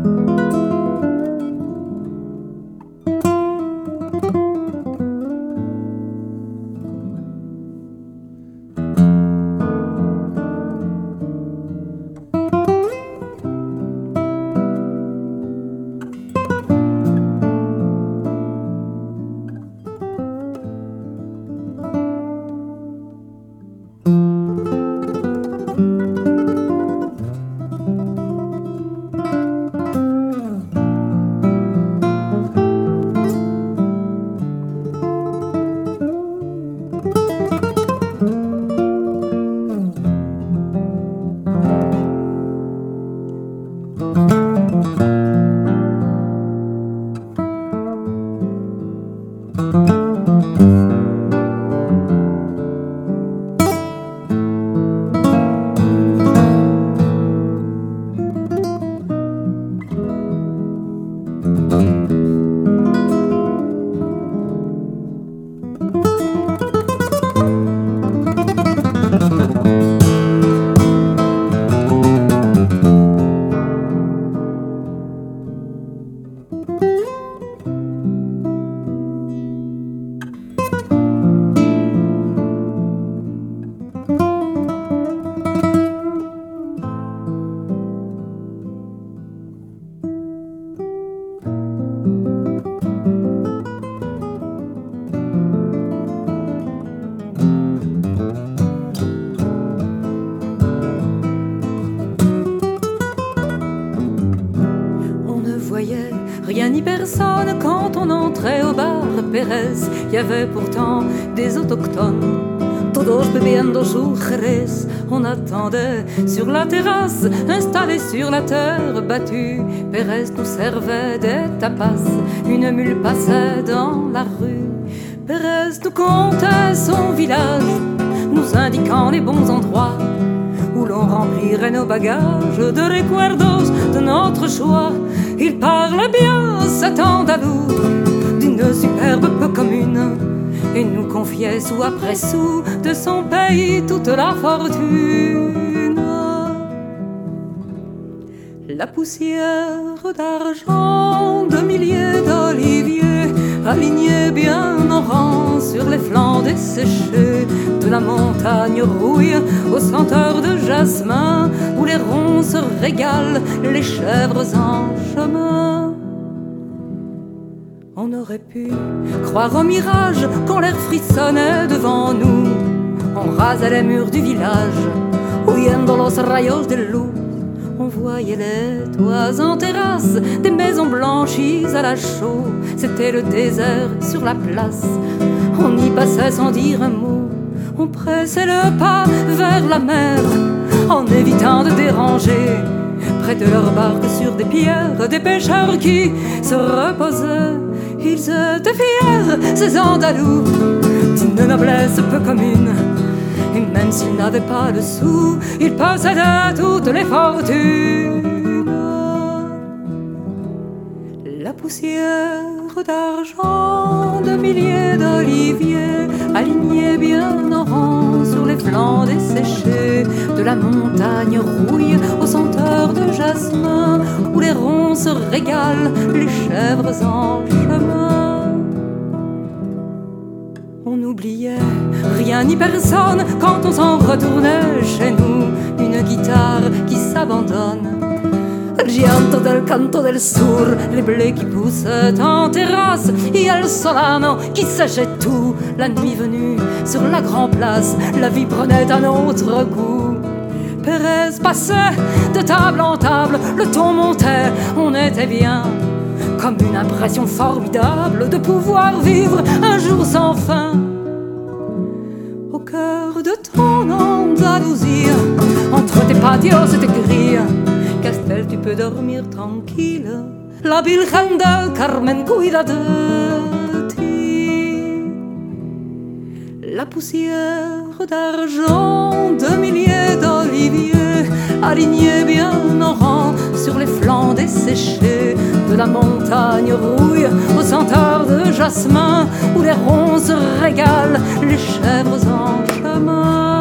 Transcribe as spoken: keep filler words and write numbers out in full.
Rien ni personne quand on entrait au bar Pérez. Y avait pourtant des autochtones. Todos bebiendo su Jerez. On attendait sur la terrasse, installé sur la terre battue. Pérez nous servait des tapas. Une mule passait dans la rue. Pérez nous contait son village, nous indiquant les bons endroits où l'on remplirait nos bagages de recuerdos de notre choix. Il parlait bien, cet andalou, d'une superbe peu commune, et nous confiait sou après sou de son pays toute la fortune. La poussière d'argent de milliers d'oliviers alignés bien en rang sur les flancs desséchés de la montagne rouille aux senteurs de jasmin où les ronces se régalent, les chèvres en chemin. On aurait pu croire au mirage quand l'air frissonnait devant nous. On rasait les murs du village, huyendo los rayos de luz. On voyait les toits en terrasse, des maisons blanchies à la chaux. C'était le désert sur la place, on y passait sans dire un mot. On pressait le pas vers la mer, en évitant de déranger. Près de leur barque sur des pierres, des pêcheurs qui se reposaient. Ils étaient fiers, ces Andalous, d'une noblesse peu commune. Et même s'ils n'avaient pas le sou, ils possédaient toutes les fortunes. La poussière d'argent de milliers d'oliviers alignés bien en rang sur les flancs desséchés de la montagne rouille aux senteurs de jasmin où les ronces se régalent, les chèvres en chemin. On oubliait rien ni personne quand on s'en retournait chez nous. Une guitare qui s'abandonne, el llanto del canto del sur, les blés qui poussent en terrasse, et el solano qui séchait tout. La nuit venue sur la grande place, la vie prenait un autre goût. Pérez passait de table en table, le ton montait, on était bien. Comme une impression formidable de pouvoir vivre un jour sans fin. Au cœur de ton Andalousie, entre tes patios et tes grilles, Castel, tu peux dormir tranquille. La Virgen del Carmen cuida de ti. La poussière d'argent de milliers d'oliviers alignés bien en rang sur les flancs desséchés de la montagne rouille aux senteurs de jasmin où les ronces se régalent, les chèvres en chemin.